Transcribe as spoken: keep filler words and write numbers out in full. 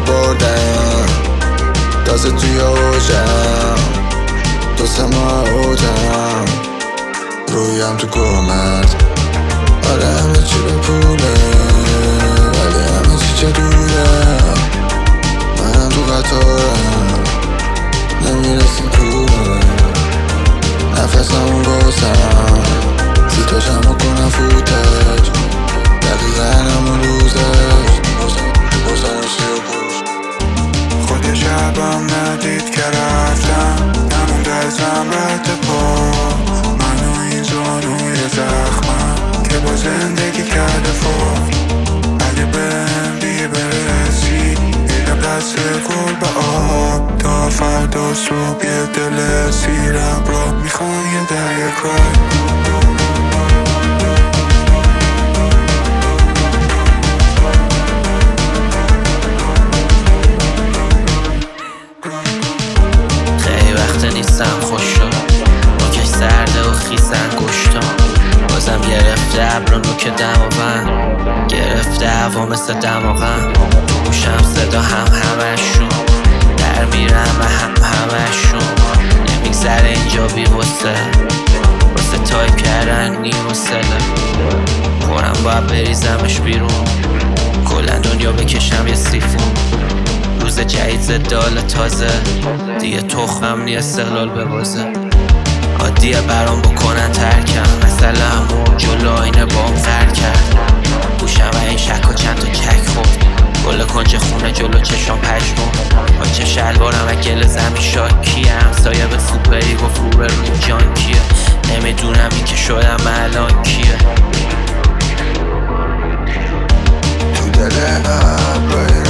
بردم تازه توی اوجم دو سه ماه اوجم رویم تو گمرد. آره همه چی به پوله ولی همه چی چه دوره. منم تو قطارم نمیرسیم کوره. نفسمو بازم سیتا جمع کنم فوتج دقیقا همون روزش بازم سی و پوش. خود شبم ندید که رفتم نموند ازم رد پا. منو این زانوی زخمم که با زندگی کرده فوت. اگه بهم بی برسی میرم دست گل به آب تا فردا صبح یه دل سیرم را میخوای یه دریا کرد. نیستم خوش شد نوکش سرده و خیس انگشتم. بازم گرفته ابر و نوک دماغم گرفته هوا مثل دماغم. گوشم صدا هم همشون در میرم و هم همشون. نمیگذره اینجا بی غصه واسه تایپ کردن نی حوصله. پرم باید بریزمش بیرون کلا دنیا بکشم یه سیفون. روز جدید زدال تازه دیگه تخمم نی استقلال ببازه. عادیه برام بکنن ترکم مثلا همون جلو آینه بام غر کرد. گوشم و این شک و چند تا کک خورد گل کنج خونه جلو چشم پشمون. با چه شلوارم و گل زمین شاکیه. همسایه به سوپری گفت رو به روی جان کیه. نمیدونم این که شدم الان کیه. تو دل ابر